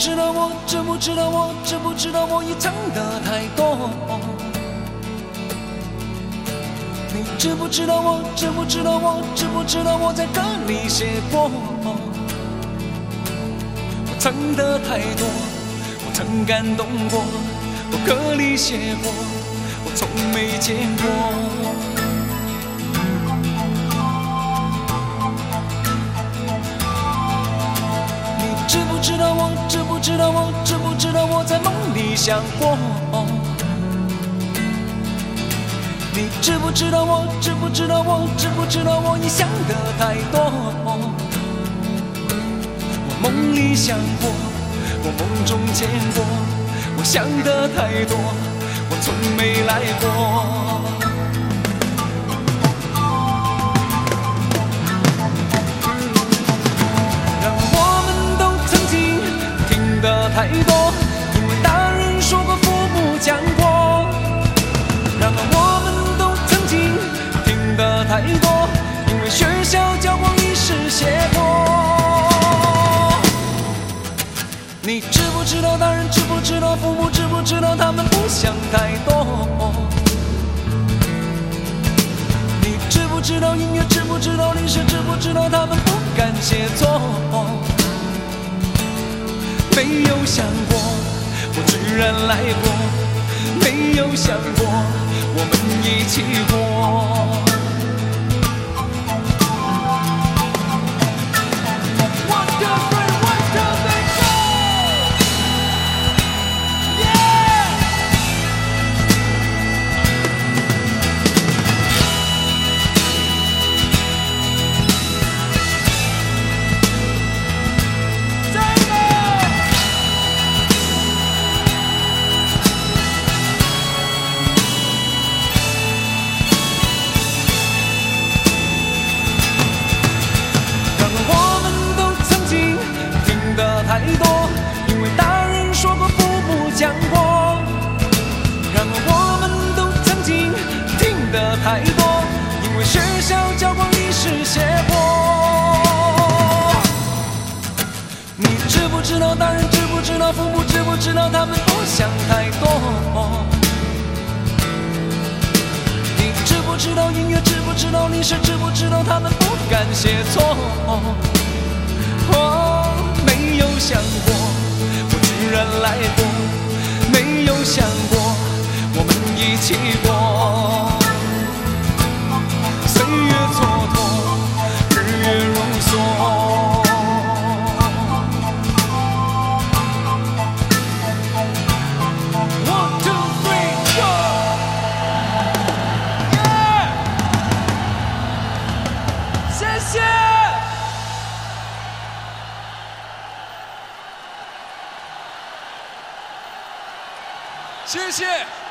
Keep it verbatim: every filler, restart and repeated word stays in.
知道我，知不知道我，知不知道我已长得太多？你知不知道我，知不知道我，知不知道我在歌里写过？我唱得太多，我曾感动过，我歌里写过，我从没见过。 知不知道我？知不知道我？知不知道我在梦里想过？你知不知道我？知不知道我？知不知道我？你想得太多。我梦里想过，我梦中见过，我想得太多，我从没来过。 太多，因为大人说过，父母讲过。然而我们都曾经听得太多，因为学校教过历史写过。你知不知道大人知不知道父母知不知道他们不想太多？你知不知道音乐知不知道历史知不知道他们不敢写错？ 没有想过，我居然来过；没有想过，我们一起过。One two three, one two three, go! Yeah! 太多，因为大人说过，父母讲过。然而我们都曾经听得太多，因为学校教过历史写过。你知不知道大人知不知道父母知不知道他们不想太多？你知不知道音乐知不知道历史知不知道他们不敢写错？哦。 没有想过，我居然来过；没有想过，我们一起过。岁月蹉跎，日月如梭。One two three go！ Yeah！ 谢谢。 谢谢。